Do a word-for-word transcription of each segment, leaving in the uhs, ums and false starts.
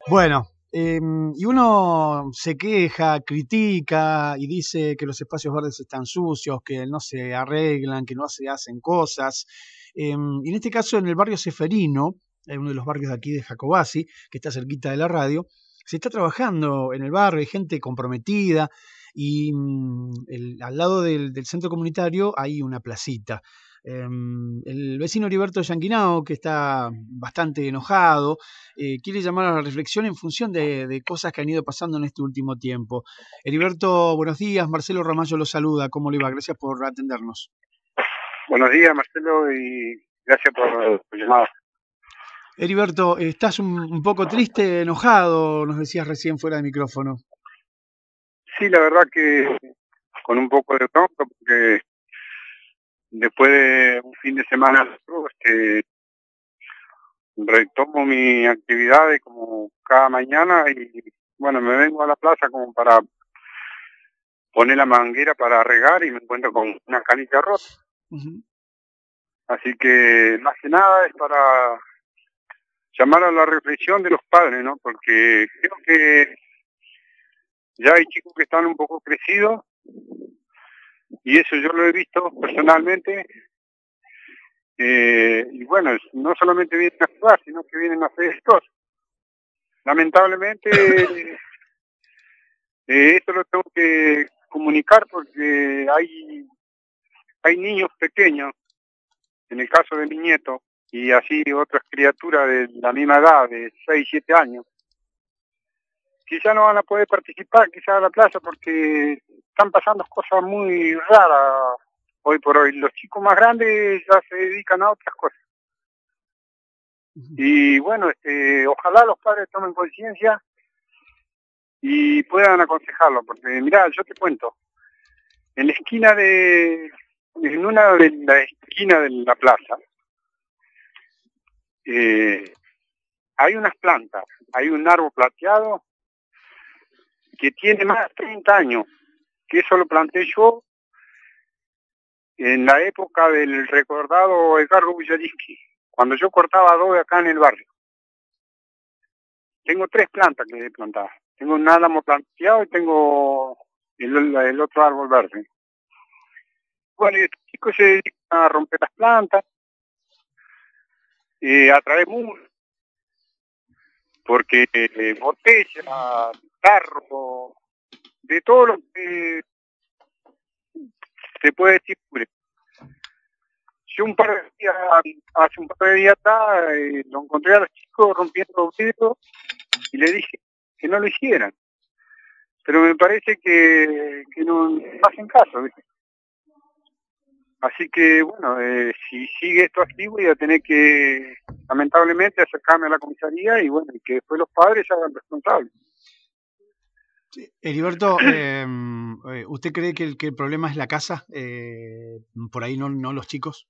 Bueno, eh, y uno se queja, critica y dice que los espacios verdes están sucios, que no se arreglan, que no se hacen cosas. Eh, y en este caso, en el barrio Ceferino, en uno de los barrios de aquí de Jacobasi, que está cerquita de la radio, se está trabajando en el barrio, hay gente comprometida y mm, el- al lado del, del centro comunitario hay una placita. Eh, el vecino Heriberto Yanquinao, que está bastante enojado, eh, quiere llamar a la reflexión en función de, de cosas que han ido pasando en este último tiempo. Heriberto, buenos días. Marcelo Ramallo lo saluda. ¿Cómo le va? Gracias por atendernos. Buenos días, Marcelo, y gracias por tu llamada. Heriberto, estás un, un poco triste, enojado, nos decías recién fuera de micrófono. Sí, la verdad que con un poco de bronca, porque después de un fin de semana largo, este, retomo mi actividades como cada mañana y bueno, me vengo a la plaza como para poner la manguera para regar y me encuentro con una canilla rota. Uh-huh. Así que más que nada es para llamar a la reflexión de los padres, ¿no? Porque creo que ya hay chicos que están un poco crecidos y eso yo lo he visto personalmente. Eh, y bueno, no solamente vienen a jugar, sino que vienen a hacer esto. Lamentablemente, eh, esto lo tengo que comunicar porque hay, hay niños pequeños, en el caso de mi nieto, y así otras criaturas de la misma edad, de seis siete años, quizá no van a poder participar quizá a la plaza porque están pasando cosas muy raras hoy por hoy. Los chicos más grandes ya se dedican a otras cosas. Y bueno, este, ojalá los padres tomen conciencia y puedan aconsejarlo, porque mirá, yo te cuento, en la esquina de, en una de la esquina de la plaza, eh, hay unas plantas, hay un árbol plateado que tiene más de treinta años, que eso lo planté yo en la época del recordado Edgardo Bujalski, cuando yo cortaba adobe acá en el barrio. Tengo tres plantas que he plantado. Tengo un álamo planteado y tengo el, el otro árbol verde. Bueno, y estos chicos se dedican a romper las plantas, eh, a traer muros, porque eh, botella, tarro, de todo lo que se puede decir. Yo un par de días, hace un par de días atrás, eh, lo encontré a los chicos rompiendo vidrio y le dije que no lo hicieran. Pero me parece que, que no, no hacen caso, ¿viste? Así que, bueno, eh, si sigue esto así voy a tener que, lamentablemente, acercarme a la comisaría y, bueno, y que después los padres se hagan responsables. Sí. Heriberto, eh, ¿usted cree que el, que el problema es la casa? Eh, por ahí no, no los chicos.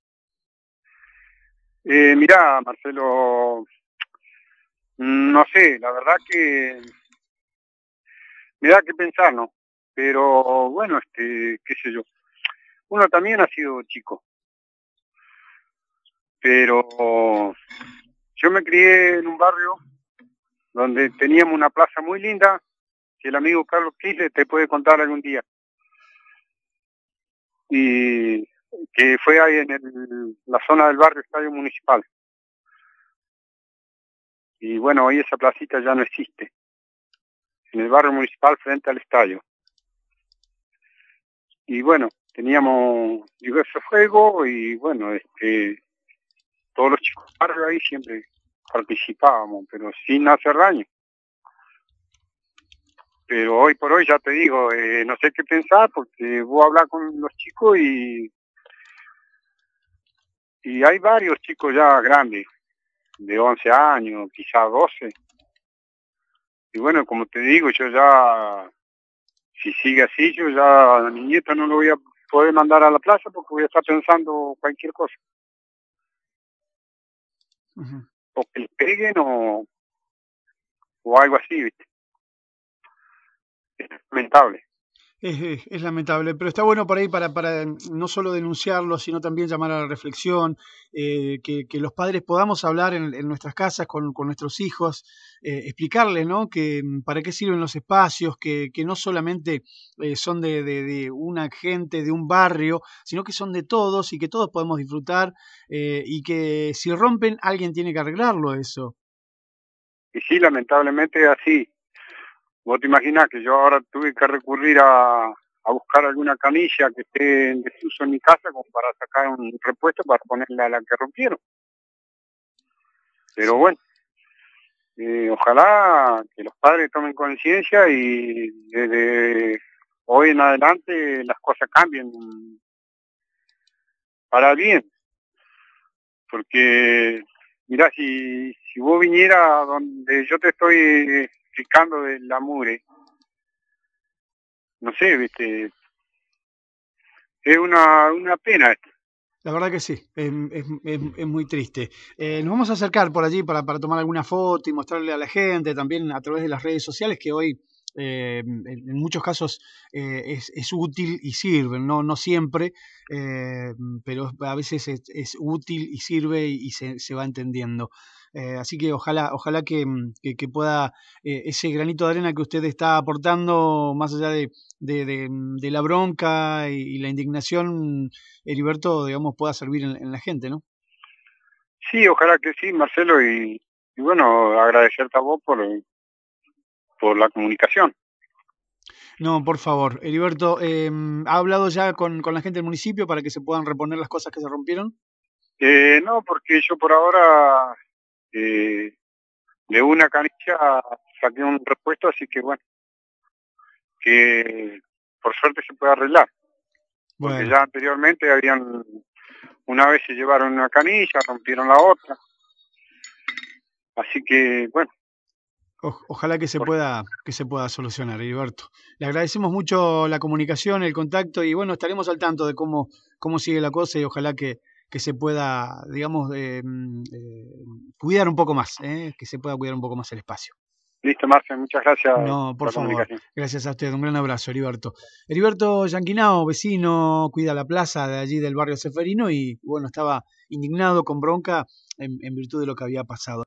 Eh, mirá, Marcelo, no sé, la verdad que me da que pensar, ¿no? Pero, bueno, este, qué sé yo. Uno también ha sido chico. Pero yo me crié en un barrio donde teníamos una plaza muy linda, que el amigo Carlos Quisle te puede contar algún día. Y que fue ahí en el, la zona del barrio Estadio Municipal. Y bueno, hoy esa placita ya no existe. En el barrio municipal frente al estadio. Y bueno, teníamos diversos juegos y bueno, este, todos los chicos del barrio ahí siempre participábamos, pero sin hacer daño. Pero hoy por hoy ya te digo, eh, no sé qué pensar porque vos hablas con los chicos y, y hay varios chicos ya grandes, de once años, quizás doce. Y bueno, como te digo, yo ya, si sigue así, yo ya a mi nieto no lo voy a poder mandar a la plaza porque voy a estar pensando cualquier cosa. Uh-huh. O que le peguen o, o algo así, ¿viste? Es lamentable. Es, es- es lamentable, pero está bueno por ahí para, para no solo denunciarlo, sino también llamar a la reflexión, eh, que, que los padres podamos hablar en, en nuestras casas con, con nuestros hijos, eh, explicarles, ¿no? Que mm, para qué sirven los espacios, que, que no solamente eh, son de, de- de una gente, de un barrio, sino que son de todos y que todos podemos disfrutar, eh, y que si rompen, alguien tiene que arreglarlo eso. Y sí, lamentablemente es así. Vos te imaginás que yo ahora tuve que recurrir a, a buscar alguna camilla que esté en desuso en mi casa como para sacar un repuesto para ponerle a la que rompieron. Pero Sí. bueno, eh, ojalá que los padres tomen conciencia y desde hoy en adelante las cosas cambien para bien. Porque, mirá, si, si vos vinieras donde yo te estoy explicando de la mure, no sé, viste, es una, una pena esto. La verdad que sí, es, es- es- es muy triste. Eh, nos vamos a acercar por allí para, para tomar alguna foto y mostrarle a la gente, también a través de las redes sociales, que hoy eh, en, en muchos casos eh, es, es útil y sirve, no, no siempre, eh, pero a veces es, es útil y sirve y, y se, se va entendiendo. Eh, así que ojalá, ojalá que, que- que pueda eh, ese granito de arena que usted está aportando, más allá de, de- de- de la bronca y, y la indignación, Heriberto, digamos, pueda servir en, en la gente, ¿no? Sí, ojalá que sí, Marcelo, y, y bueno, agradecerte a vos por, por la comunicación. No, por favor. Heriberto, eh, ¿ha hablado ya con, con la gente del municipio para que se puedan reponer las cosas que se rompieron? Eh, no, porque yo por ahora eh, de una canilla saqué un repuesto, así que bueno, que por suerte se puede arreglar, porque Bueno, ya anteriormente habían, una vez se llevaron una canilla, rompieron la otra, así que bueno, o- ojalá que se por, pueda, que se pueda solucionar, Heriberto. Le agradecemos mucho la comunicación, el contacto y bueno, estaremos al tanto de cómo, cómo sigue la cosa y ojalá que, que se pueda, digamos, eh, mm, eh, cuidar un poco más, ¿eh? Que se pueda cuidar un poco más el espacio. listo, Marcel, muchas gracias No, por por la favor. comunicación. Gracias a usted. Un gran abrazo, Heriberto. Heriberto Yanquinao, vecino, cuida la plaza de allí del barrio Ceferino y bueno, estaba indignado con bronca en, en virtud de lo que había pasado.